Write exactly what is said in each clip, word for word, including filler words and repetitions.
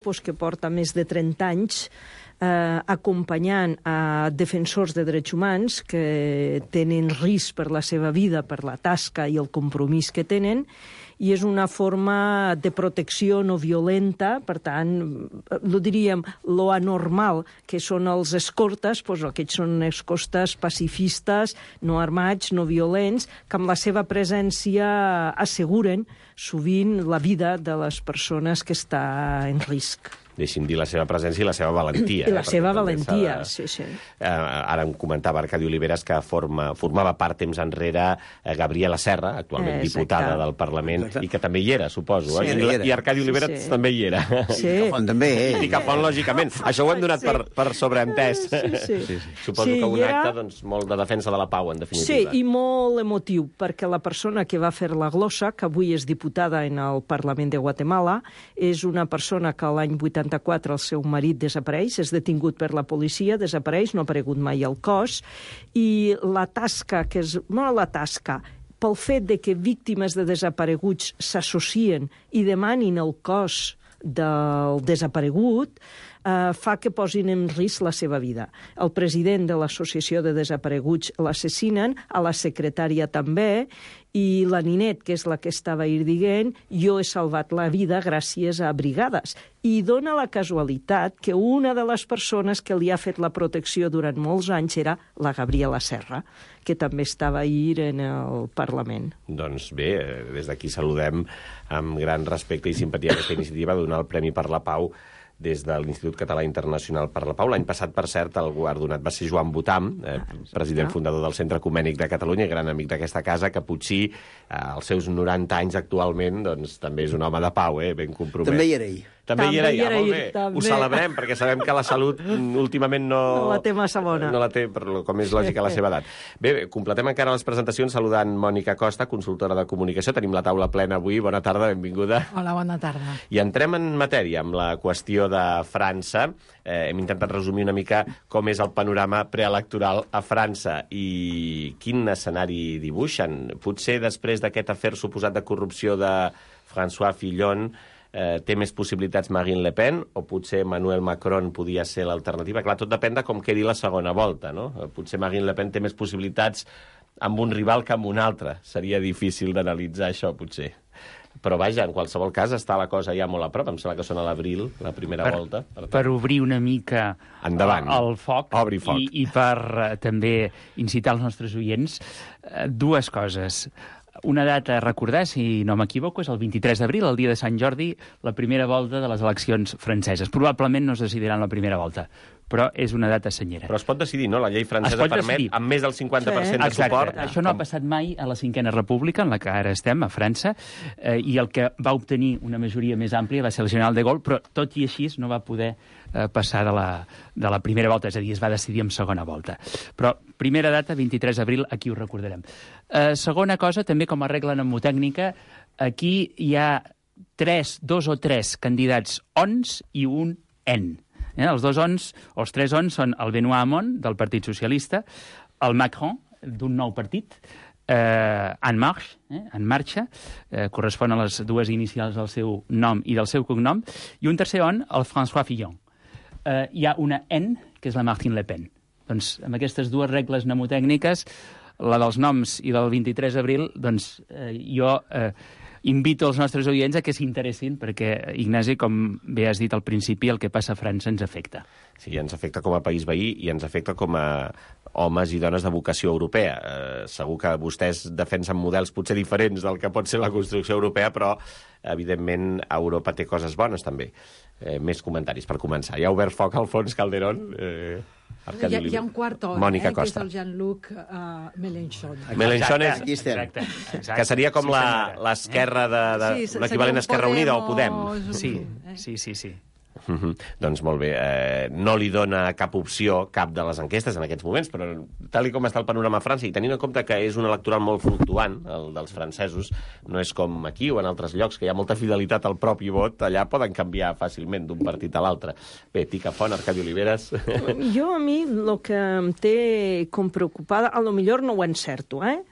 que porta més de trenta anys eh, acompanyant a defensors de drets humans que tenen risc per la seva vida, per la tasca i el compromís que tenen, i és una forma de protecció no violenta. Per tant, no diríem lo anormal, que són els escortes, doncs aquests són escortes pacifistes, no armats, no violents, que amb la seva presència asseguren sovint la vida de les persones que està en risc. Deixi'm dir la seva presència i la seva valentia. I la eh? seva valentia, de... sí, sí. Eh, ara em comentava Arcadi Oliveres que forma, formava part temps enrere eh, Gabriela Serra, actualment eh, diputada del Parlament, exacte. I que també hi era, suposo. Sí, eh? I, I Arcadi Oliveres sí, sí. també hi era. Sí. I Capon també, eh? I Capon, lògicament. Això ho hem donat sí. per, per sobreentès. Sí, sí. Sí, sí. Suposo sí, que un era... acte doncs, molt de defensa de la pau, en definitiva. Sí, i molt emotiu, perquè la persona que va fer la glossa, que avui és diputada en el Parlament de Guatemala, és una persona que l'any vuitanta-quatre el seu marit desapareix, és detingut per la policia, desapareix, no ha aparegut mai al cos, i la tasca, que és... No la tasca, pel fet de que víctimes de desapareguts s'associen i demanin el cos del desaparegut, eh, fa que posin en risc la seva vida. El president de l'Associació de Desapareguts l'assassinen, a la secretària també, i la Ninet, que és la que estava ahir dient, jo he salvat la vida gràcies a brigades. I dona la casualitat que una de les persones que li ha fet la protecció durant molts anys era la Gabriela Serra, que també estava ahir en el Parlament. Doncs bé, des d'aquí saludem amb gran respecte i simpatia aquesta iniciativa de donar el Premi per la Pau des de l'Institut Català Internacional per la Pau. L'any passat, per cert, el guardonat va ser Joan Botam, eh, president fundador del Centre Ecumènic de Catalunya, gran amic d'aquesta casa, que potser eh, als seus noranta anys actualment doncs, també és un home de pau, eh, ben compromès. També hi era ell. També, també hi era, hi era ja, molt bé. També. Ho celebrem, perquè sabem que la salut últimament no... No la té massa bona. No la té, per, com és lògic, a la seva edat. Bé, completem encara les presentacions saludant Mònica Costa, consultora de comunicació. Tenim la taula plena avui. Bona tarda, benvinguda. Hola, bona tarda. I entrem en matèria amb la qüestió de França. Eh, hem intentat resumir una mica com és el panorama preelectoral a França i quin escenari dibuixen. Potser després d'aquest afer suposat de corrupció de François Fillon Eh, té més possibilitats Marine Le Pen o potser Emmanuel Macron podia ser l'alternativa. Clar, tot depèn de com quedi la segona volta, no? Potser Marine Le Pen té més possibilitats amb un rival que amb un altre. Seria difícil d'analitzar això, potser. Però, vaja, en qualsevol cas està la cosa ja molt a prop. Em sembla que són a l'abril, la primera per, volta. Per, per obrir una mica Endavant. el foc, Obri foc. I, i per uh, també incitar els nostres oients, uh, dues coses. Una data a recordar, si no m'equivoco, és el vint-i-tres d'abril, el dia de Sant Jordi, la primera volta de les eleccions franceses. Probablement no es decidiran la primera volta, però és una data senyera. Però es pot decidir, no? La llei francesa permet, decidir. Amb més del cinquanta per cent sí. de Exacte. suport... Això no ha passat mai a la cinquena república, en la que ara estem, a França, eh, i el que va obtenir una majoria més àmplia va ser el general de Gaulle, però tot i així no va poder eh, passar de la, de la primera volta, és a dir, es va decidir en segona volta. Però primera data, vint-i-tres d'abril, aquí ho recordarem. Eh, segona cosa, també com a regla mnemotècnica, aquí hi ha tres, dos o tres candidats ons i un en. Eh? Els dos ons, o els tres ons, són el Benoît Hamon, del Partit Socialista, el Macron, d'un nou partit, eh, En Marche, eh? En Marxa, eh, correspon a les dues inicials del seu nom i del seu cognom, i un tercer on, el François Fillon. Eh, hi ha una N, que és la Marine Le Pen. Doncs amb aquestes dues regles mnemotècniques, la dels noms i del vint-i-tres d'abril, doncs eh, jo eh, invito els nostres oients a que s'interessin, perquè, Ignasi, com bé has dit al principi, el que passa a França ens afecta. Sí, ens afecta com a país veí i ens afecta com a homes i dones de vocació europea. Eh, segur que vostès defensen models potser diferents del que pot ser la construcció europea, però, evidentment, Europa té coses bones, també. Eh, més comentaris, per començar. Ja ha obert foc Alfons Calderón. Eh, hi, ha, hi ha un quart home, Mònica eh, que és Costa. el Jean-Luc uh, Mélenchon. Mélenchon és... Aquí estem. Exacte, exacte. Que seria com sí, l'esquerra de, de Sí, l'equivalent a Esquerra Unida o Podem. Sí, sí, sí, sí. Mm -hmm. Doncs molt bé, eh, no li dona cap opció cap de les enquestes en aquests moments, però tal i com està el panorama a França, i tenint en compte que és un electoral molt fluctuant, el dels francesos, no és com aquí o en altres llocs, que hi ha molta fidelitat al propi vot, allà poden canviar fàcilment d'un partit a l'altre. Bé, Tica Font, Arcadi Oliveres... Jo, a mi, el que em té com preocupada, a lo millor no ho encerto, eh?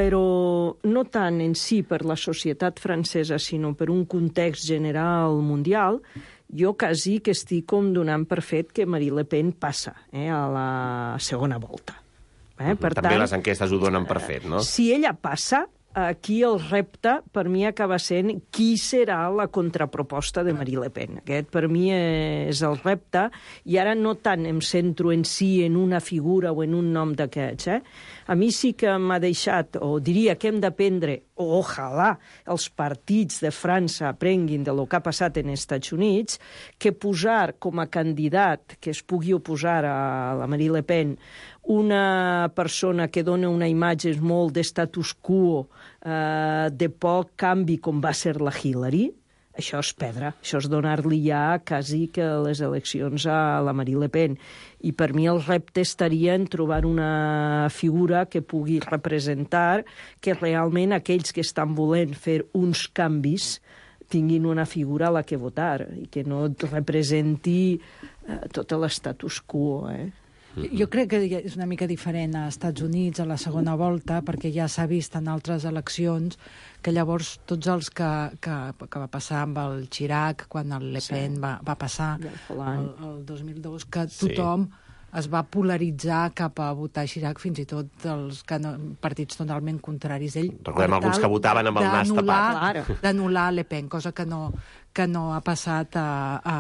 però no tant en si per la societat francesa, sinó per un context general mundial, jo quasi que estic com donant per fet que Marine Le Pen passa eh, a la segona volta. Eh? Per També tant, les enquestes ho donen per fet, no? Si ella passa, aquí el repte per mi acaba sent qui serà la contraproposta de Marine Le Pen. Aquest per mi és el repte, i ara no tant em centro en si en una figura o en un nom d'aquests. Eh? A mi sí que m'ha deixat, o diria que hem d'aprendre, o ojalà els partits de França aprenguin de lo que ha passat en els Estats Units, que posar com a candidat que es pugui oposar a la Marine Le Pen una persona que dona una imatge molt de status quo, eh, de poc canvi, com va ser la Hillary, això és perdre. Això és donar-li ja quasi que les eleccions a la Marine Le Pen. I per mi el repte estaria en trobar una figura que pugui representar que realment aquells que estan volent fer uns canvis tinguin una figura a la que votar i que no representi eh, tot l'estatus quo, eh? Jo crec que és una mica diferent a Estats Units a la segona volta, perquè ja s'ha vist en altres eleccions que llavors tots els que, que, que va passar amb el Chirac, quan el Le Pen sí. va, va passar el, el dos mil dos, que tothom sí. es va polaritzar cap a votar Chirac, fins i tot els que no, partits totalment contraris a ell. Recordem alguns que votaven amb el nas tapat. D'anul·lar Le Pen, cosa que no, que no ha passat a, a,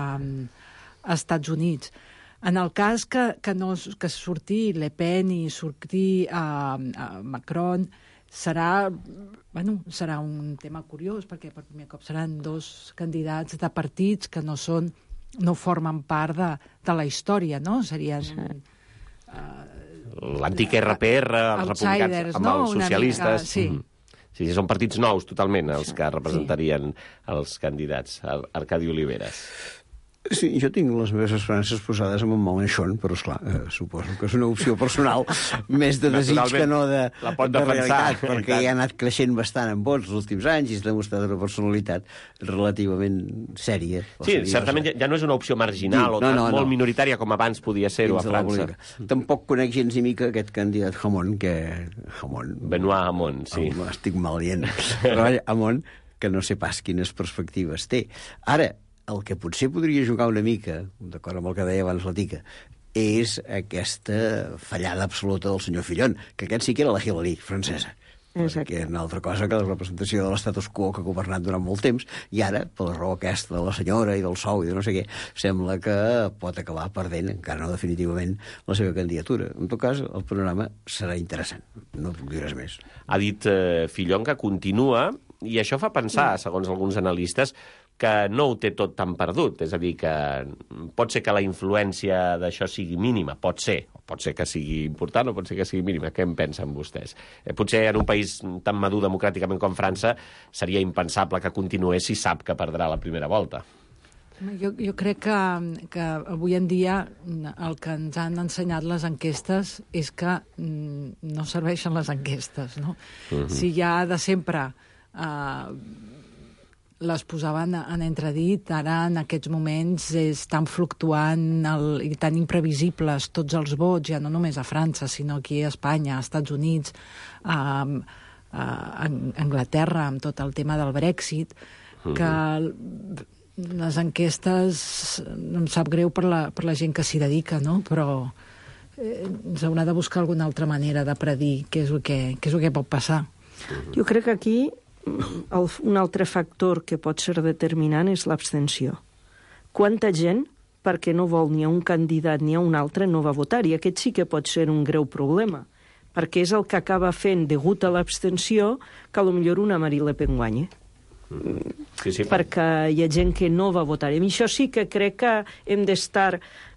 a Estats Units. En el cas que, que, no, que surti Le Pen i surti a, a Macron, serà, bueno, serà un tema curiós, perquè per primer cop seran dos candidats de partits que no són, no formen part de, de la història, no? Serien... Sí. Uh, l'antic R P R, els republicans amb no? els socialistes... Mica, sí. Mm. Sí, són partits nous totalment els que representarien sí. els candidats. Arcadi Oliveres. Sí, jo tinc les meves esperances posades en un Mélenchon, però, esclar, eh, suposo que és una opció personal més de desig que no de, de realitat, perquè ja ha anat creixent bastant en vots els últims anys i ha demostrat una personalitat relativament sèria. Sí, certament ja, ja no és una opció marginal sí, o no, no, molt no. minoritària com abans podia ser-ho a França. Tampoc conec gens ni mica aquest candidat Hamon, que... Hamon... Benoît Hamon, sí. Oh, estic mal dient. Però Hamon, que no sé pas quines perspectives té. Ara, el que potser podria jugar una mica, d'acord amb el que deia abans la Tica, és aquesta fallada absoluta del senyor Fillon, que aquest sí que era la Hillary francesa. Exacte. Que és una altra cosa que la representació de l'estatus quo que ha governat durant molt temps, i ara, per la raó aquesta de la senyora i del sou i de no sé què, sembla que pot acabar perdent, encara no definitivament, la seva candidatura. En tot cas, el panorama serà interessant. No puc dir res més. Ha dit eh, Fillon que continua, i això fa pensar, segons alguns analistes, que no ho té tot tan perdut. És a dir, que pot ser que la influència d'això sigui mínima, pot ser, pot ser que sigui important o pot ser que sigui mínima. Què en pensen vostès? Eh, potser en un país tan madur democràticament com França seria impensable que continués si sap que perdrà la primera volta. Jo, jo crec que, que avui en dia el que ens han ensenyat les enquestes és que no serveixen les enquestes, no? Uh-huh. Si ja de sempre eh, les posaven en entredit, ara en aquests moments és tan fluctuant el, i tan imprevisibles tots els vots, ja no només a França, sinó aquí a Espanya, als Estats Units, a, a Anglaterra, amb tot el tema del Brexit, que les enquestes, em sap greu per la, per la gent que s'hi dedica, no? Però eh, s'haurà de buscar alguna altra manera de predir què és el que, què és el que pot passar. Jo crec que aquí el, un altre factor que pot ser determinant és l'abstenció. Quanta gent, perquè no vol ni a un candidat ni a un altre, no va votar? I aquest sí que pot ser un greu problema, perquè és el que acaba fent, degut a l'abstenció, que potser una Marine Le Pen guanyi. Sí, sí. Perquè hi ha gent que no va votar. I això sí que crec que hem d'estar...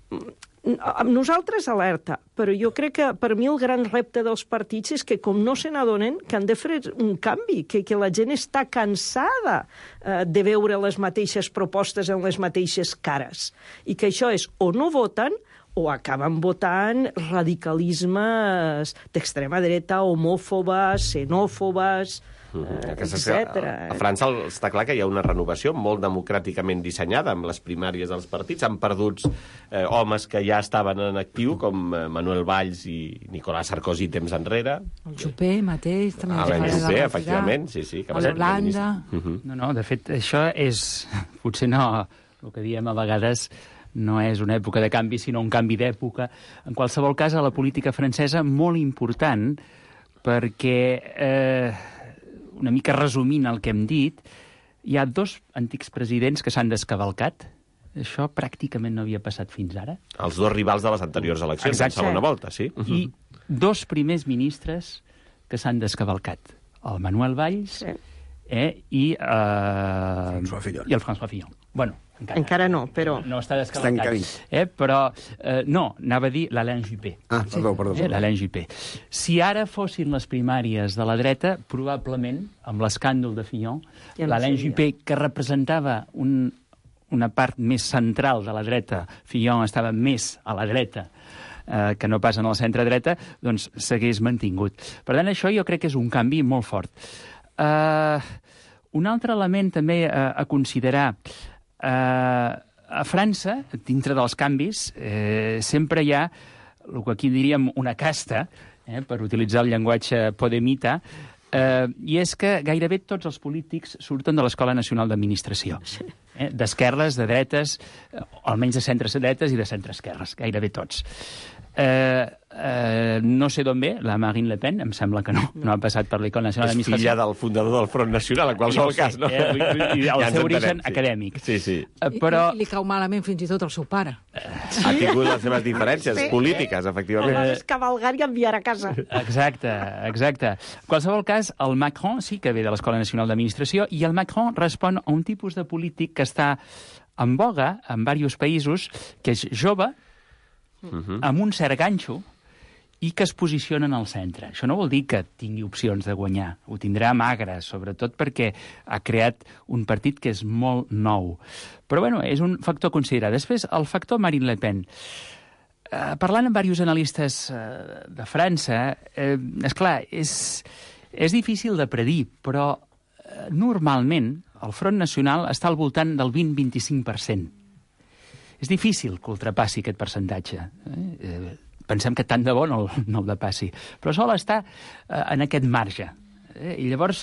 Nosaltres alerta, però jo crec que per mi el gran repte dels partits és que com no se n'adonen que han de fer un canvi, que, que la gent està cansada eh, de veure les mateixes propostes en les mateixes cares, i que això és o no voten o acaben votant radicalismes d'extrema dreta, homòfobes, xenòfobes... Uh, etcètera. A, a França està clar que hi ha una renovació molt democràticament dissenyada amb les primàries dels partits. Han perdut eh, homes que ja estaven en actiu, com eh, Manuel Valls i Nicolas Sarkozy temps enrere. El Juppé mateix. També ah, el Juppé, efectivament. Sí, sí, que Holanda. Uh -huh. No, no, de fet, això és... Potser no el que diem a vegades no és una època de canvi, sinó un canvi d'època. En qualsevol cas, a la política francesa, molt important, perquè, eh, una mica resumint el que hem dit, hi ha dos antics presidents que s'han descavalcat. Això pràcticament no havia passat fins ara. Els dos rivals de les anteriors eleccions, Exacte. en segona volta, sí. I dos primers ministres que s'han descavalcat. El Manuel Valls Sí. eh, i, eh, François Fillon. i el François Fillon. Bueno, encara, Encara no, però... no està Està en descavalcat. camí. Eh, però, eh, no, anava a dir l'Alain Juppé. Ah, perdó, perdó. Eh, l'Alain Juppé. Si ara fossin les primàries de la dreta, probablement, amb l'escàndol de Fillon, Ja no l'Alain seria. Juppé, que representava un, una part més central de la dreta, Fillon estava més a la dreta, eh, que no pas en el centre-dreta, doncs s'hagués mantingut. Per tant, això jo crec que és un canvi molt fort. Uh, un altre element també uh, a considerar... Uh, a França, dintre dels canvis, eh, sempre hi ha el que aquí diríem una casta, eh, per utilitzar el llenguatge podemita, eh, i és que gairebé tots els polítics surten de l'Escola Nacional d'Administració. Eh, d'esquerres, de dretes, eh, almenys de centre-dretes i de centre-esquerres, gairebé tots. Eh, eh, no sé d'on ve, la Marine Le Pen, em sembla que no, no ha passat per l'Escola Nacional És d'Administració. filla del fundador del Front Nacional, en qualsevol Ja ho cas, sé, no? eh, vull- vull dir, el Ja ens seu origen entenem, sí. acadèmic. Sí, sí. Eh, I- però... I li cau malament fins i tot el seu pare. Ha tingut les seves diferències Sí. polítiques, El efectivament. va descavalgar i enviar a casa. Exacte, exacte. En qualsevol cas, el Macron sí que ve de l'Escola Nacional d'Administració i el Macron respon a un tipus de polític que està en boga en diversos països, que és jove, amb un cert ganxo, i que es posicionen al centre. Això no vol dir que tingui opcions de guanyar. Ho tindrà magre, sobretot perquè ha creat un partit que és molt nou. Però, bueno, és un factor a considerar. Després, el factor Marine Le Pen. Eh, parlant amb diversos analistes eh, de França, eh, esclar, és, és difícil de predir, però eh, normalment el Front Nacional està al voltant del vint a vint-i-cinc per cent. És difícil que ultrapassi aquest percentatge. Eh? Eh, pensem que tant de bo no, el- no el depassi. Però sol estar eh, en aquest marge. Eh? I llavors,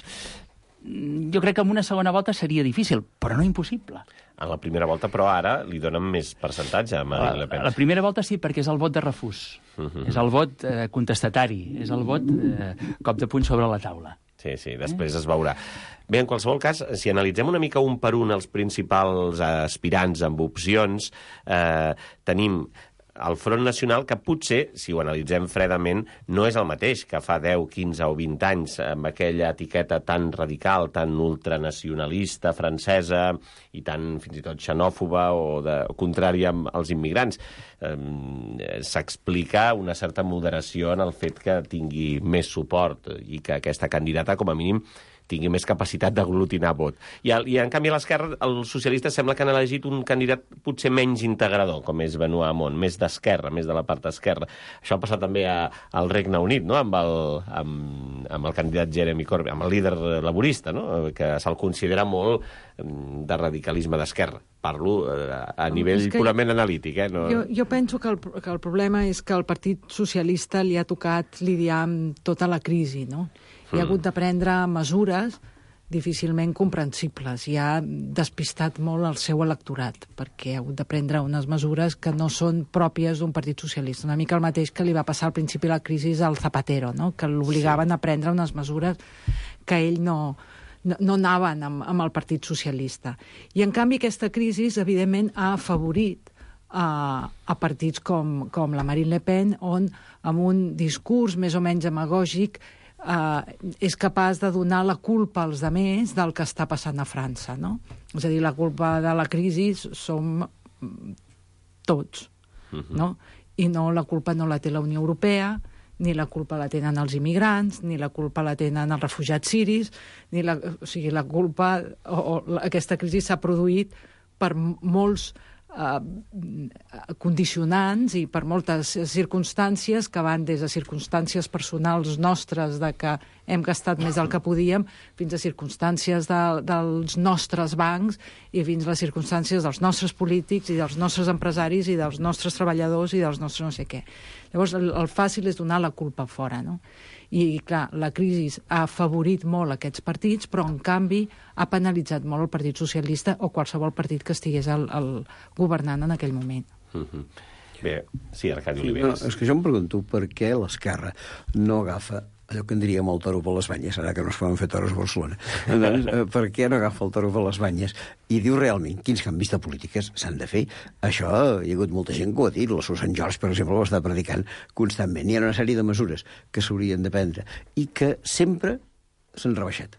mm, jo crec que en una segona volta seria difícil, però no impossible. En la primera volta, però ara li donen més percentatge a Marine Le A Pen. la primera volta sí, perquè és el vot de refús. És el vot eh, contestatari, és el vot eh, cop de puny sobre la taula. Sí, sí, després es veurà. Bé, en qualsevol cas, si analitzem una mica un per un els principals aspirants amb opcions, eh, tenim el Front Nacional, que potser, si ho analitzem fredament, no és el mateix que fa deu, quinze o vint anys, amb aquella etiqueta tan radical, tan ultranacionalista francesa i tan fins i tot xenòfoba o, de, o contrària als immigrants. Eh, S'explica una certa moderació en el fet que tingui més suport i que aquesta candidata, com a mínim, tingui més capacitat d'aglutinar vot. I, el, I, en canvi, a l'esquerra, els socialistes sembla que han elegit un candidat potser menys integrador, com és Benoît Hamon, més d'esquerra, més de la part esquerra. Això ha passat també a, al Regne Unit, no?, amb el, amb, amb el candidat Jeremy Corbyn, amb el líder laborista, no?, que se'l considera molt de radicalisme d'esquerra. Parlo eh, a nivell que purament analític. Eh? No... Jo, jo penso que el, que el problema és que el Partit Socialista li ha tocat lidiar amb tota la crisi, no? I ha hagut de prendre mesures difícilment comprensibles i ha despistat molt el seu electorat, perquè ha hagut de prendre unes mesures que no són pròpies d'un partit socialista. Una mica el mateix que li va passar al principi de la crisi al Zapatero, no?, que l'obligaven sí. a prendre unes mesures que ell no, no, no anaven amb, amb el Partit Socialista. I, en canvi, aquesta crisi, evidentment, ha afavorit a, a partits com, com la Marine Le Pen, on, amb un discurs més o menys demagògic, Uh, és capaç de donar la culpa als altres del que està passant a França, no? És a dir, la culpa de la crisi som tots, uh-huh. no? I no, la culpa no la té la Unió Europea, ni la culpa la tenen els immigrants, ni la culpa la tenen els refugiats siris, ni la, o sigui, la culpa, o, o aquesta crisi s'ha produït per molts Uh, condicionants i per moltes circumstàncies que van des de circumstàncies personals nostres de que hem gastat més del que podíem fins a circumstàncies de, dels nostres bancs i fins a les circumstàncies dels nostres polítics i dels nostres empresaris i dels nostres treballadors i dels nostres no sé què. Llavors el, el fàcil és donar la culpa fora, no? I, clar, la crisi ha afavorit molt aquests partits, però, en canvi, ha penalitzat molt el Partit Socialista o qualsevol partit que estigués al, al governant en aquell moment. Mm-hmm. Bé, sí, Arcadi Sí, Oliveres. no, és que jo em pregunto per què l'Esquerra no agafa allò que en diríem el toro per les banyes, ara que no es poden fer toros a Barcelona. Doncs, eh, per què no agafa el toro per les banyes i diu realment quins canvis de polítiques s'han de fer? Això hi ha hagut molta gent que ho ha dit, la Susan George, per exemple, ho està predicant constantment. Hi ha una sèrie de mesures que s'haurien de prendre i que sempre s'han rebaixat.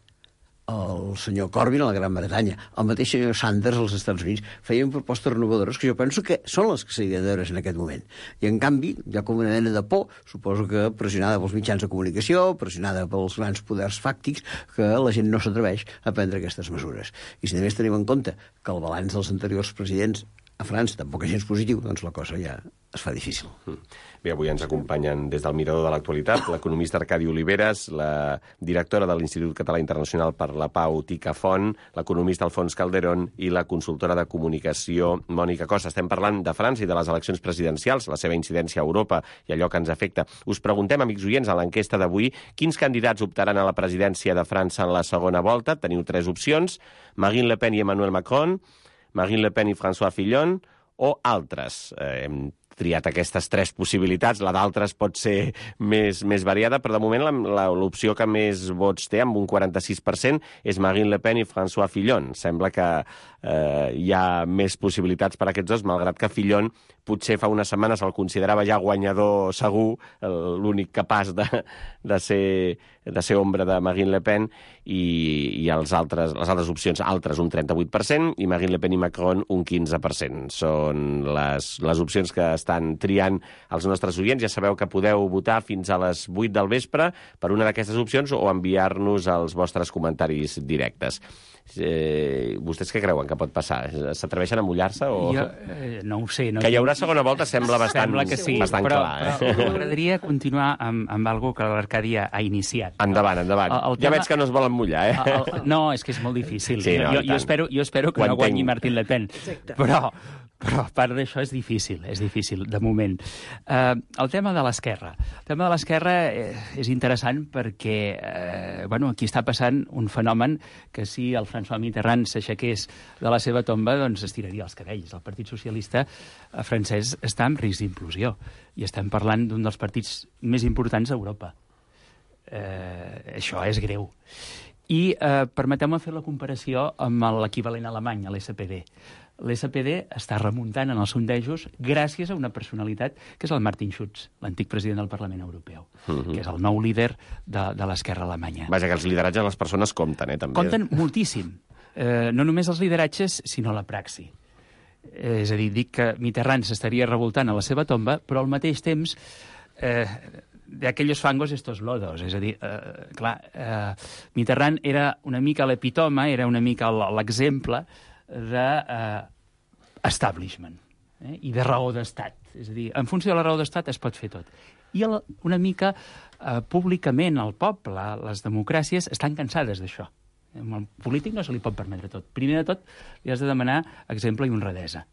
El senyor Corbyn a la Gran Bretanya, el mateix senyor Sanders als Estats Units, feien propostes renovadores que jo penso que són les que s'haurien de veure en aquest moment. I, en canvi, hi ha com una mena de por, suposo que pressionada pels mitjans de comunicació, pressionada pels grans poders fàctics, que la gent no s'atreveix a prendre aquestes mesures. I si només tenim en compte que el balanç dels anteriors presidents a França tampoc és gens positiu, doncs la cosa ja es fa difícil. Bé, avui ens acompanyen des del Mirador de l'Actualitat l'economista Arcadi Oliveres, la directora de l'Institut Català Internacional per la Pau, Tica Font, l'economista Alfons Calderón i la consultora de comunicació Mònica Costa. Estem parlant de França i de les eleccions presidencials, la seva incidència a Europa i allò que ens afecta. Us preguntem, amics oients, a l'enquesta d'avui, quins candidats optaran a la presidència de França en la segona volta? Teniu tres opcions: Marine Le Pen i Emmanuel Macron, Marine Le Pen i François Fillon, o altres. Eh, hem triat aquestes tres possibilitats, la d'altres pot ser més, més variada, però de moment l'opció que més vots té, amb un quaranta-sis per cent, és Marine Le Pen i François Fillon. Sembla que eh, hi ha més possibilitats per a aquests dos, malgrat que Fillon potser fa unes setmanes el considerava ja guanyador segur, l'únic capaç de, de, ser, de ser ombra de Marine Le Pen, i, i els altres, les altres opcions, altres un trenta-vuit per cent, i Marine Le Pen i Macron un quinze per cent. Són les, les opcions que estan triant els nostres oients. Ja sabeu que podeu votar fins a les vuit del vespre per una d'aquestes opcions o enviar-nos els vostres comentaris directes. Eh, vostès què creuen que pot passar? S'atreveixen a mullar-se? O... Jo eh, no ho sé. No que hi haurà segona volta sembla bastant, sembla que sí, bastant però, clar. Eh? Però m'agradaria continuar amb, amb algo que l'Arcadi ha iniciat. Endavant, endavant. El, el ja tema... veig que no es volen mullar, eh? El, el, no, és que és molt difícil. Sí, no, jo, jo, espero, jo espero que ho no guanyi Marine Le Pen. Exacte. Però... Però a part d'això és difícil, és difícil, de moment. Uh, el tema de l'esquerra. El tema de l'esquerra eh, és interessant perquè eh, bueno, aquí està passant un fenomen que si el François Mitterrand s'aixequés de la seva tomba, doncs es tiraria els cabells. El Partit Socialista francès està en risc d'implosió i estem parlant d'un dels partits més importants d'Europa. Eh, això és greu. I eh, permeteu-me fer la comparació amb l'equivalent alemany, l'S P D. L'S P D està remuntant en els sondejos gràcies a una personalitat que és el Martin Schulz, l'antic president del Parlament Europeu, uh-huh. que és el nou líder de, de l'esquerra alemanya. Vaja, que els lideratges de les persones compten, eh, també. Compten moltíssim. Eh, no només els lideratges, sinó la praxi. Eh, és a dir, dic que Mitterrand s'estaria revoltant a la seva tomba, però al mateix temps... Eh, de aquellos fangos estos lodos, és a dir, eh, clar, eh, Mitterrand era una mica l'epitoma, era una mica l'exemple de eh, establishment eh, i de raó d'estat. És a dir, en funció de la raó d'estat es pot fer tot. I el, una mica eh, públicament el poble, les democràcies, estan cansades d'això. Amb el polític no se li pot permetre tot. Primer de tot, li has de demanar exemple i honradesa.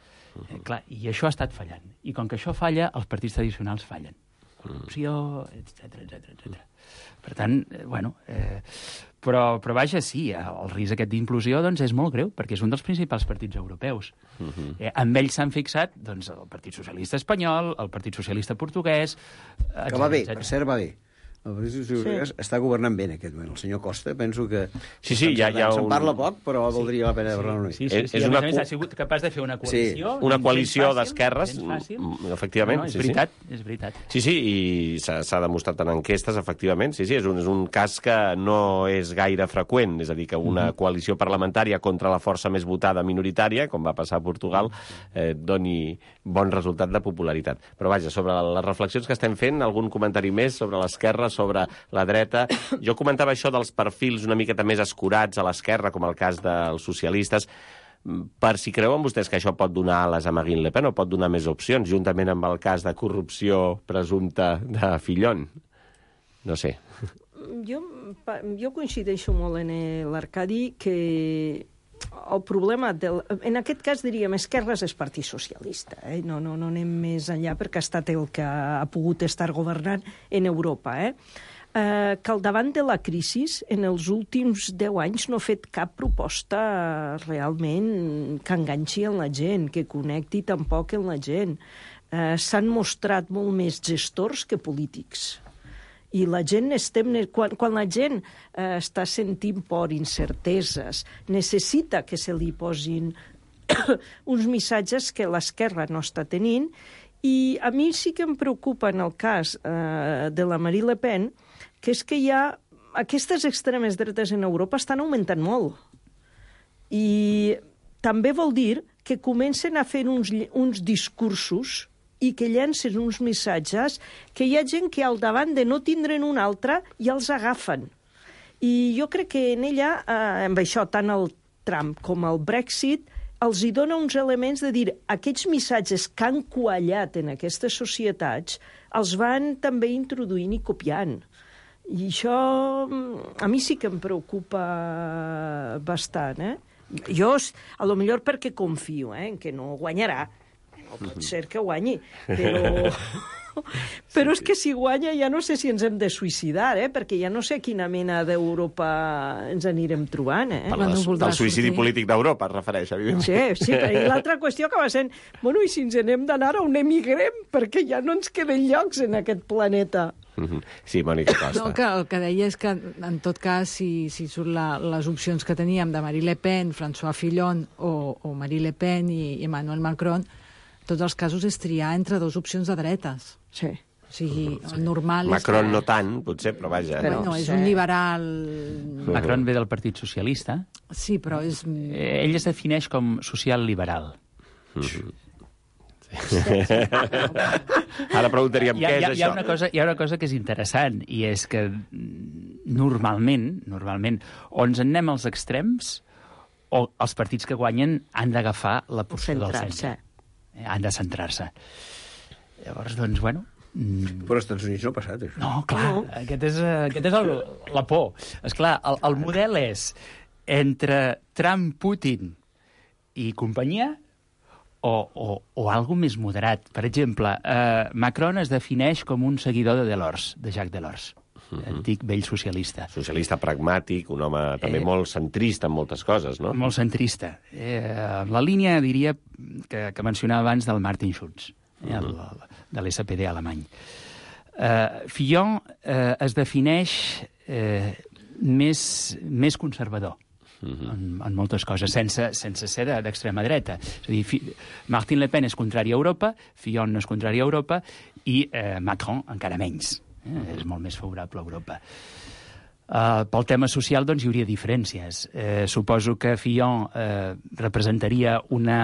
Eh, clar, i això ha estat fallant. I com que això falla, els partits tradicionals fallen. Corrupció, etcètera, etcètera, etcètera. Per tant, eh, bueno... Eh, però, però vaja, sí, el risc aquest d'implosió doncs, és molt greu, perquè és un dels principals partits europeus. Uh-huh. eh, amb ells s'han fixat doncs, el Partit Socialista espanyol, el Partit Socialista portuguès... Etcètera, que va bé, etcètera. per cert, va bé. El Partit Socialista sí. està governant bé en aquest moment. El senyor Costa, penso que... Sí, sí, ja, ja se'n un... parla poc, però sí. valdria la pena sí. parlar-ne. Sí, sí, sí, és, sí. és a una... més a més ha sigut capaç de fer una coalició... Sí. Una coalició d'esquerres, efectivament. efectivament. No, no, és sí, veritat, sí. és veritat. Sí, sí, i s'ha demostrat en enquestes, efectivament. Sí, sí, és un, és un cas que no és gaire freqüent, és a dir, que una mm-hmm. coalició parlamentària contra la força més votada minoritària, com va passar a Portugal, eh, doni bon resultat de popularitat. Però vaja, sobre les reflexions que estem fent, algun comentari més sobre l'esquerra, sobre la dreta. Jo comentava això dels perfils una miqueta més escurats a l'esquerra, com el cas dels socialistes, per si creuen vostès que això pot donar ales a Marine Le Pen o pot donar més opcions, juntament amb el cas de corrupció presumpta de Fillon. No sé. Jo, jo coincideixo molt en l'Arcadi que el problema, del, en aquest cas diríem esquerres és Partit Socialista, eh? no, no, no anem més enllà perquè ha estat el que ha pogut estar governant en Europa. Eh? eh, que al davant de la crisi, en els últims deu anys no ha fet cap proposta realment que enganxi en la gent, que connecti tampoc en la gent. Eh, s'han mostrat molt més gestors que polítics. I la gent estem... Quan, quan la gent eh, està sentint por, incerteses, necessita que se li posin uns missatges que l'esquerra no està tenint, i a mi sí que em preocupa en el cas eh, de la Marine Le Pen, que és que hi ha... Aquestes extremes dretes en Europa estan augmentant molt. I també vol dir que comencen a fer uns, uns discursos i que llancen uns missatges que hi ha gent que al davant de no tindre'n un altre ja els agafen. I jo crec que en ella, eh, amb això, tant el Trump com el Brexit, els hi dona uns elements de dir aquests missatges que han quallat en aquestes societats els van també introduint i copiant. I això a mi sí que em preocupa bastant. Eh? Jo, a lo millor perquè confio eh, en que no guanyarà. No pot ser que guanyi, però... Però és que si guanya ja no sé si ens hem de suïcidar, eh? Perquè ja no sé a quina mena d'Europa ens anirem trobant. Eh? Parla del, del suïcidi polític d'Europa, es refereix, evidentment. Sí, sí, i l'altra qüestió acaba sent, bueno, i si ens n'hem d'anar on emigrem, perquè ja no ens queden llocs en aquest planeta. Sí, Mònica Costa. No, que el que deia és que, en tot cas, si, si surt la, les opcions que teníem de Marine Le Pen, François Fillon o, o Marine Le Pen i Emmanuel Macron, tots els casos és triar entre dues opcions de dretes. Sí. O sigui, el normal Macron és que... no tant, potser, però vaja. Però, no? no, és sí. un liberal... Macron ve del Partit Socialista. Sí, però és... Eh, ell es defineix com social-liberal. Ara preguntaríem Hi ha, què hi, ha, és hi, ha això. una cosa, hi ha una cosa que és interessant, i és que normalment, normalment, o ens en anem als extrems, o els partits que guanyen han d'agafar la posició del centre. Eh, han de centrar-se. Llavors, doncs, bueno... Mm... Però als Estats Units no ha passat, això. No, clar, no. Aquest és, aquest és el, la por. Esclar, el, el model és entre Trump, Putin i companyia, o, o, o algo més moderat. Per exemple, eh, Macron es defineix com un seguidor de Delors, de Jacques Delors, uh-huh. antic vell socialista. Socialista pragmàtic, un home també eh, molt centrista en moltes coses, no? Molt centrista. Eh, la línia, diria, que, que mencionava abans del Martin Schulz, eh, el, el, de l'S P D alemany. Eh, Fillon eh, es defineix eh, més, més conservador. Uh-huh. En, en moltes coses, sense, sense ser d'extrema dreta. És a dir, Fi, Marine Le Pen és contrari a Europa, Fillon no és contrari a Europa, i eh, Macron encara menys. Eh? Uh-huh. És molt més favorable a Europa. Uh, pel tema social, doncs, hi hauria diferències. Eh, suposo que Fillon eh, representaria una...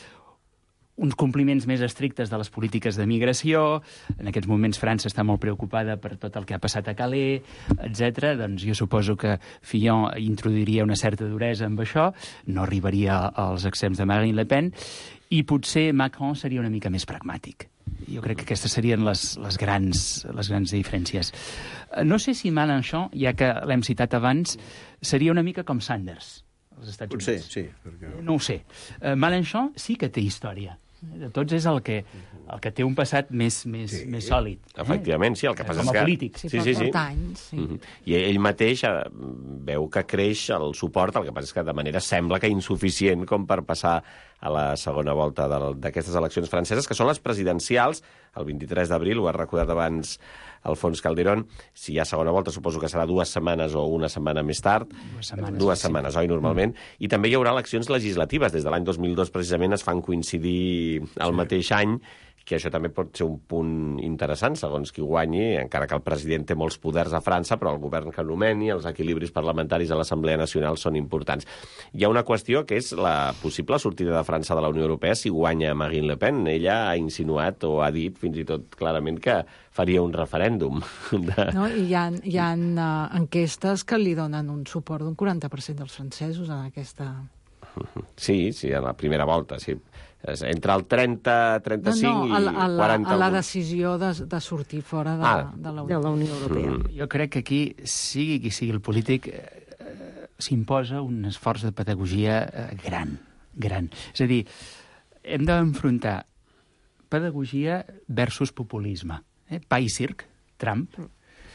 uns compliments més estrictes de les polítiques de migració. En aquests moments França està molt preocupada per tot el que ha passat a Calais, etcètera. Doncs jo suposo que Fillon introduiria una certa duresa amb això, no arribaria als extrems de Marine Le Pen, i potser Macron seria una mica més pragmàtic. Jo crec que aquestes serien les, les, grans, les grans diferències. No sé si Mélenchon, ja que l'hem citat abans, seria una mica com Sanders als Estats Potser, Units. sí. Perquè... No ho sé. Uh, Mélenchon sí que té història. De tots és el que, el que té un passat més, més, sí. més sòlid. Efectivament, sí. El que passa Com a és que... polític. Sí, sí, sí, sí. Anys, sí. Mm-hmm. I ell mateix eh, veu que creix el suport, el que passa és que de manera sembla que insuficient com per passar a la segona volta d'aquestes eleccions franceses, que són les presidencials, el vint-i-tres d'abril, ho ha recordat abans Alfons Calderón. Si hi ha segona volta, suposo que serà dues setmanes o una setmana més tard. Dues setmanes. Dues setmanes, oi, normalment. Mm. I també hi haurà eleccions legislatives. Des de l'any dos mil dos, precisament, es fan coincidir al mateix any, que això també pot ser un punt interessant, segons qui guanyi, encara que el president té molts poders a França, però el govern que nomeni, els equilibris parlamentaris a l'Assemblea Nacional són importants. Hi ha una qüestió que és la possible sortida de França de la Unió Europea si guanya Marine Le Pen. Ella ha insinuat o ha dit fins i tot clarament que faria un referèndum. De... No, i hi ha, hi ha uh, enquestes que li donen un suport d'un quaranta per cent dels francesos en aquesta... Sí, sí, a la primera volta, sí. Entre el trenta, trenta-cinc no, no, a la, a i la, quaranta... a la decisió de, de sortir fora de, ah, de, la, de la Unió Europea. Mm. Jo crec que aquí, sigui qui sigui el polític, eh, s'imposa un esforç de pedagogia eh, gran, gran. És a dir, hem d'enfrontar pedagogia versus populisme. Eh? Pa i circ, Trump,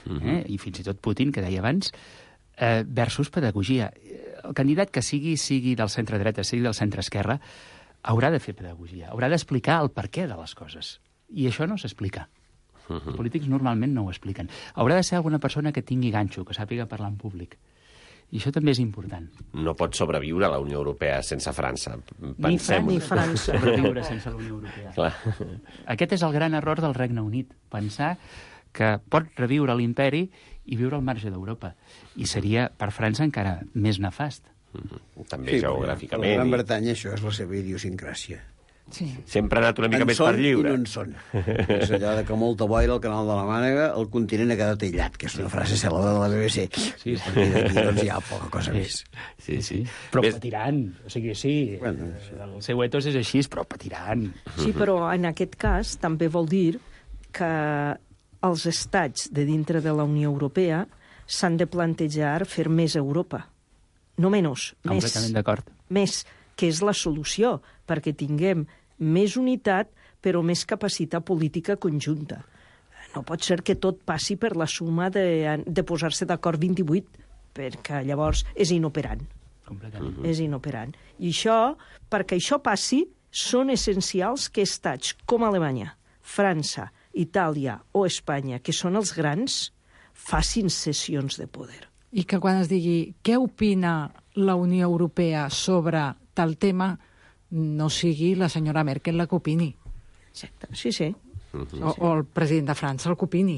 eh? I fins i tot Putin, que deia abans, eh, versus pedagogia. El candidat que sigui, sigui del centre-dreta, sigui del centre-esquerra, haurà de fer pedagogia, haurà d'explicar el perquè de les coses. I això no s'explica. Els polítics normalment no ho expliquen. Haurà de ser alguna persona que tingui ganxo, que sàpiga parlar en públic. I això també és important. No pot sobreviure a la Unió Europea sense França. Ni França, ni França. Sobreviure sense la Unió Europea. Clar. Aquest és el gran error del Regne Unit, pensar que pot reviure l'imperi i viure al marge d'Europa. I seria, per França, encara més nefast. Mm-hmm. També sí, geogràficament. A la Gran Bretanya això és la seva idiosincràsia. Sí. Sempre ha anat una mica en més per lliure. I no en són. És allò de que molta boira al canal de la Mànega, el continent ha quedat aïllat, que és una frase cèlebre de la B B C. Sí, a partir d'aquí doncs hi ha poca cosa més. Sí, sí. Però Ves... patiran. O sigui, sí, bueno, sí, el seu etos és així, però patiran. Sí, però en aquest cas també vol dir que els estats de dintre de la Unió Europea s'han de plantejar fer més Europa. No menys, més. Completament d'acord. Més, que és la solució, perquè tinguem més unitat, però més capacitat política conjunta. No pot ser que tot passi per la suma de, de posar-se d'acord vint-i-vuit, perquè llavors és inoperant. Completament. Mm-hmm. És inoperant. I això, perquè això passi, són essencials que estats com Alemanya, França, Itàlia o Espanya, que són els grans, facin cessions de poder. I que quan es digui què opina la Unió Europea sobre tal tema, no sigui la senyora Merkel la que opini. Exacte, sí, sí. Uh-huh. O, o el president de França el que opini.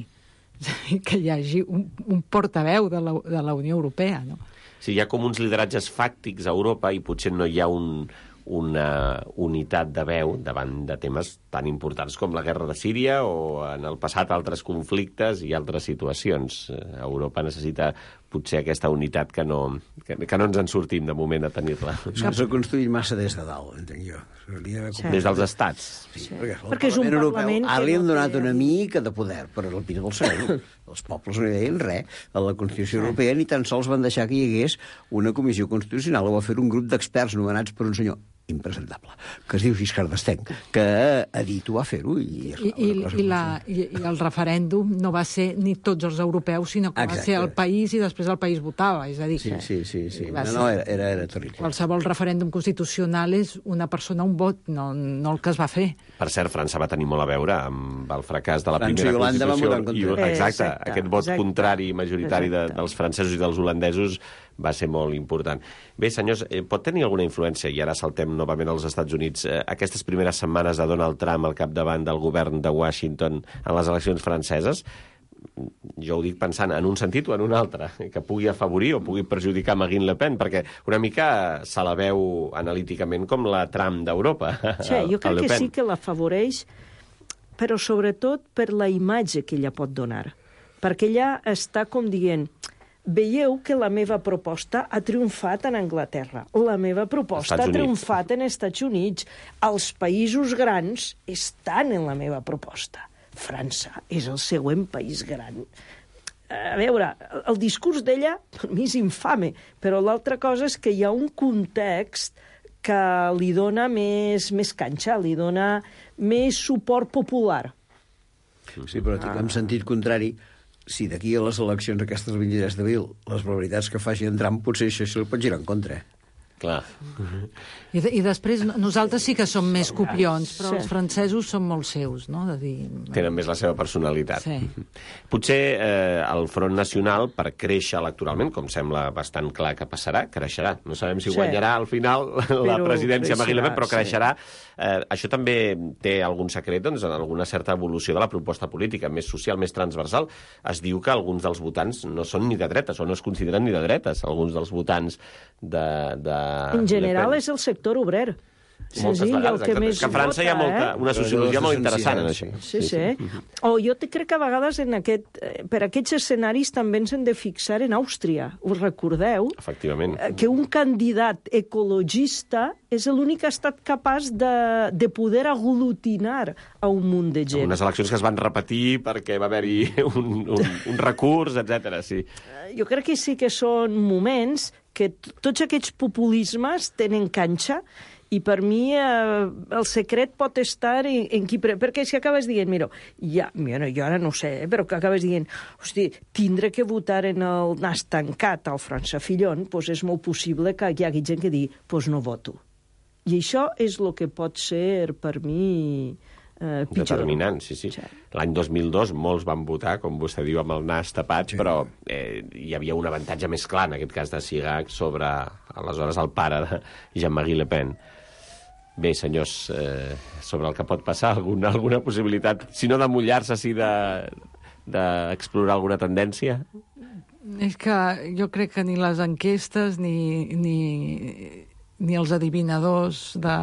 Que hi hagi un, un portaveu de la, de la Unió Europea, no? Sí, hi ha com uns lideratges fàctics a Europa i potser no hi ha un, una unitat de veu davant de temes tan importants com la guerra de Síria o en el passat altres conflictes i altres situacions. Europa necessita potser aquesta unitat que no, que, que no ens en sortim de moment a tenir-la. S'ha construït massa des de dalt, entenc jo. Sí. Des dels estats. Sí, perquè, perquè és un Europeu, Parlament ara li que hem no donat té... una mica de poder, però el pit del sereno. Els pobles no hi deien res. A la Constitució Europea ni tan sols van deixar que hi hagués una comissió constitucional. Ho va fer un grup d'experts nomenats per un senyor impresentable, que es diu Giscard d'Estaing, que a dit ho va fer-ho. I, I, i, i, la, i, I el referèndum no va ser ni tots els europeus, sinó que Exacte. va ser el país i després el país votava. És a dir, sí, sí, sí. sí. No, ser... no, era, era, era terrible. Qualsevol referèndum constitucional és una persona, un vot, no, no el que es va fer. Per cert, França va tenir molt a veure amb el fracàs de la França primera i Holanda Constitució. Van votar en contra. I, exacte, exacte, aquest vot exacte. contrari majoritari de, dels francesos i dels holandesos va ser molt important. Bé, senyors, eh, pot tenir alguna influència, i ara saltem novament als Estats Units, eh, aquestes primeres setmanes de Donald Trump al capdavant del govern de Washington en les eleccions franceses? Jo ho dic pensant en un sentit o en un altre, que pugui afavorir o pugui perjudicar Marine Le Pen, perquè una mica se la veu analíticament com la Trump d'Europa. Sí, jo crec que sí que l'afavoreix, però sobretot per la imatge que ella pot donar. Perquè ella està com dient... Veieu que la meva proposta ha triomfat en Anglaterra. La meva proposta ha triomfat en Estats Units. Els països grans estan en la meva proposta. França és el següent país gran. A veure, el discurs d'ella per mi és infame, però l'altra cosa és que hi ha un context que li dona més, més canxa, li dona més suport popular. Sí, però en sentit contrari, si d'aquí a les eleccions aquestes del vint-i-tres d'abril les probabilitats que faci en Trump, potser això se li pot girar en contra. Clar. I, de, I després nosaltres sí que som més copions, però sí. Els francesos són molt seus, no? De dir... Tenen més la seva personalitat. Sí. Potser eh, el Front Nacional, per créixer electoralment, com sembla bastant clar que passarà, creixerà. No sabem si sí. guanyarà al final la però presidència Marine Le Pen, però creixerà. Sí. Eh, això també té algun secret, doncs, en alguna certa evolució de la proposta política, més social, més transversal. Es diu que alguns dels votants no són ni de dretes, o no es consideren ni de dretes, alguns dels votants de... de en general és el sector obrer. Moltes Senzill, vegades, que més que a França vota, hi ha molta, eh? una sociologia molt interessant en això. Sí, sí. sí. O jo te crec que a vegades en aquest, per aquests escenaris també ens hem de fixar en Àustria. Us recordeu? Efectivament. Que un candidat ecologista és l'únic que ha estat capaç de, de poder aglutinar a un munt de gent. Unes eleccions que es van repetir perquè va haver-hi un, un, un recurs, etcètera. Sí. Jo crec que sí que són moments que tots aquests populismes tenen canxa I per mi eh, el secret pot estar en, en qui... Pre... Perquè si acabes dient, mira, ja, mira, jo ara no ho sé, eh, però que acabes dient, hosti, tindre que votar en el nas tancat al França Fillon, doncs és molt possible que hi hagi gent que digui, doncs no voto. I això és el que pot ser, per mi, eh, pitjor. Determinant, sí, sí. sí. L'any dos mil dos molts van votar, com vostè diu, amb el nas tapat, sí. però eh, hi havia un avantatge més clar, en aquest cas de Chirac, sobre, aleshores, el pare de Jean-Marie Le Pen. Bé, senyors, eh, sobre el que pot passar, alguna, alguna possibilitat, si no de mullar-se, sí d'explorar de, alguna tendència? És que jo crec que ni les enquestes ni... ni... ni els adivinadors de,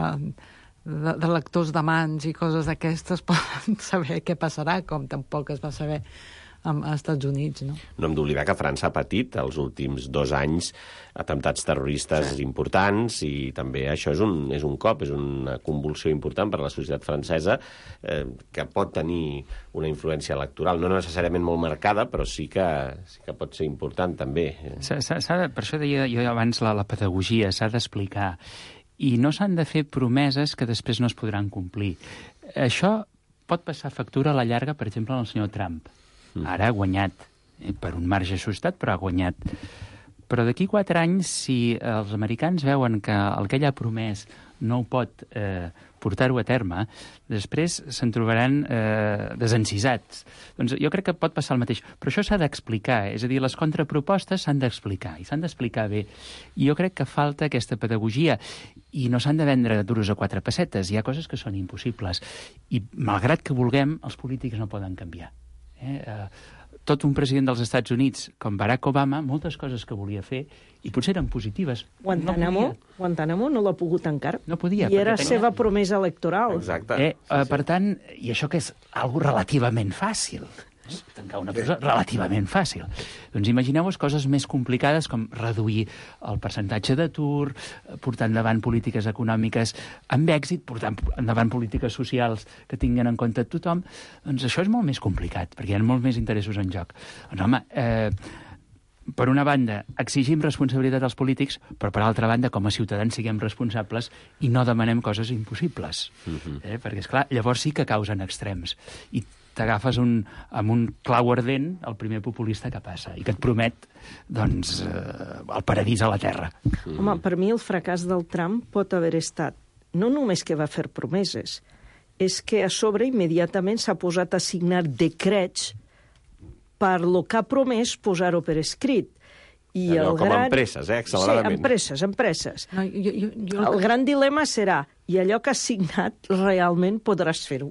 de, de lectors de mans i coses d'aquestes poden saber què passarà, com tampoc es va saber als Estats Units, no? No hem d'oblidar que França ha patit els últims dos anys atemptats terroristes sí. importants i també això és un, és un cop, és una convulsió important per a la societat francesa eh, que pot tenir una influència electoral, no necessàriament molt marcada, però sí que, sí que pot ser important també. S -s -s de, per això deia jo abans la, la pedagogia, s'ha d'explicar. I no s'han de fer promeses que després no es podran complir. Això pot passar factura a la llarga, per exemple, al senyor Trump. Ara ha guanyat, eh, per un marge ajustat, però ha guanyat. Però d'aquí quatre anys, si els americans veuen que el que ell ha promès no ho pot eh, portar-ho a terme, després se'n trobaran eh, desencisats. Doncs jo crec que pot passar el mateix. Però això s'ha d'explicar, és a dir, les contrapropostes s'han d'explicar, i s'han d'explicar bé. I jo crec que falta aquesta pedagogia, i no s'han de vendre duros a quatre pessetes. Hi ha coses que són impossibles. I malgrat que vulguem, els polítics no poden canviar. Eh, eh, tot un president dels Estats Units com Barack Obama, moltes coses que volia fer i potser eren positives. Guantánamo no, Guantánamo no l'ha pogut encara. No podia. I era tenia... seva promesa electoral. Exacte. Eh, sí, eh, sí. per tant, i això que és algo relativament fàcil, tancar una cosa relativament fàcil. Doncs imagineu-vos coses més complicades com reduir el percentatge d'atur, portar endavant polítiques econòmiques amb èxit, portar endavant polítiques socials que tinguin en compte tothom. Doncs això és molt més complicat, perquè hi ha molts més interessos en joc. Doncs, home, eh, per una banda, exigim responsabilitat als polítics, però per altra banda, com a ciutadans, siguem responsables i no demanem coses impossibles. Uh-huh. eh, perquè, esclar, llavors sí que causen extrems. I t'agafes un, amb un clau ardent el primer populista que passa i que et promet doncs, eh, el paradís a la terra. Mm. Home, per mi el fracàs del Trump pot haver estat no només que va fer promeses, és que a sobre immediatament s'ha posat a signar decrets per lo que ha promès posar-ho per escrit. I Allò, el com gran... empreses, eh, acceleradament. Sí, empreses, empreses. No, jo, jo, jo... El gran dilema serà, i allò que has signat realment podràs fer-ho?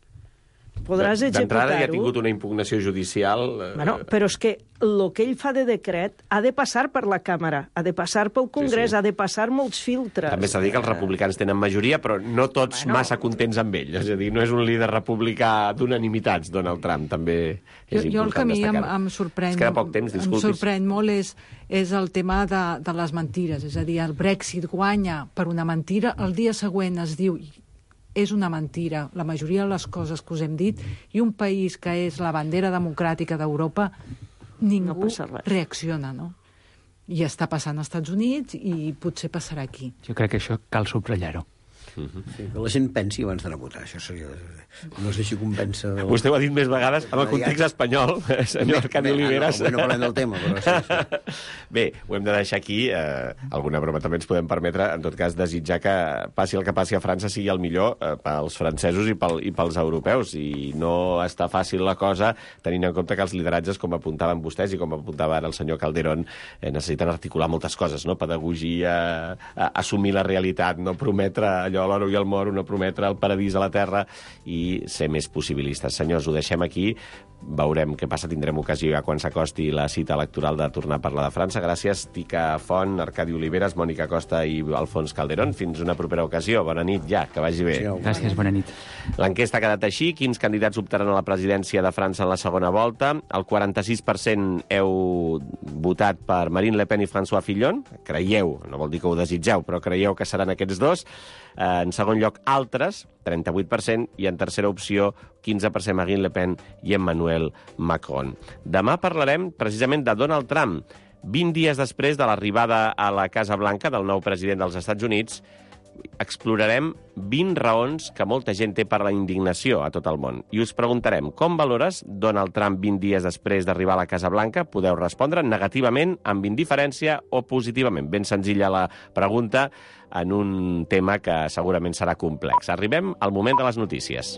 Podràs executar-ho? D'entrada ja ha tingut una impugnació judicial... Eh... Bueno, però és que el que ell fa de decret ha de passar per la Càmera, ha de passar pel Congrés, sí, sí. ha de passar molts filtres. També s'ha de dir que els republicans tenen majoria, però no tots bueno. massa contents amb ell. És a dir, no és un líder republicà d'unanimitats, Donald Trump, també és jo, jo el que a mi em, em sorprèn, es queda poc temps, disculpis. Em sorprèn molt és, és el tema de, de les mentires. És a dir, el Brexit guanya per una mentira, el dia següent es diu... és una mentira, la majoria de les coses que us hem dit, i un país que és la bandera democràtica d'Europa, ningú no reacciona, no? I està passant als Estats Units i potser passarà aquí. Jo crec que això cal subratllar-ho. Uh-huh. Sí, que la gent pensi abans d'anar a votar, això seria... No sé si convença... O... Vostè ho ha dit més vegades amb el context espanyol, senyor Arcadi Oliveras. No, no parlem del tema, però sí, sí. Bé, ho hem de deixar aquí. Eh, alguna broma també ens podem permetre. En tot cas, desitjar que passi el que passi a França sigui el millor eh, pels francesos i, pel, i pels europeus. I no està fàcil la cosa, tenint en compte que els lideratges, com apuntaven vostès i com apuntava ara el senyor Calderón, eh, necessiten articular moltes coses, no? Pedagogia, eh, assumir la realitat, no prometre allò a l'oro i al moro, no prometre el paradís a la terra i ser més possibilistes. Senyors, ho deixem aquí. Veurem què passa. Tindrem ocasió ja quan s'acosti la cita electoral de tornar a parlar de França. Gràcies, Tica Font, Arcadi Oliveras, Mònica Costa i Alfons Calderón. Fins una propera ocasió. Bona nit ja, que vagi bé. Sí, gràcies, bona nit. L'enquesta ha quedat així. Quins candidats optaran a la presidència de França en la segona volta? El quaranta-sis per cent heu votat per Marine Le Pen i François Fillon. Creieu, no vol dir que ho desitgeu, però creieu que seran aquests dos. En segon lloc, altres, trenta-vuit per cent, i en tercera opció, quinze per cent Marine Le Pen i Emmanuel Macron. Demà parlarem precisament de Donald Trump. vint dies després de l'arribada a la Casa Blanca del nou president dels Estats Units, explorarem vint raons que molta gent té per la indignació a tot el món. I us preguntarem, com valores Donald Trump vint dies després d'arribar a la Casa Blanca? Podeu respondre negativament, amb indiferència o positivament. Ben senzilla la pregunta en un tema que segurament serà complex. Arribem al moment de les notícies.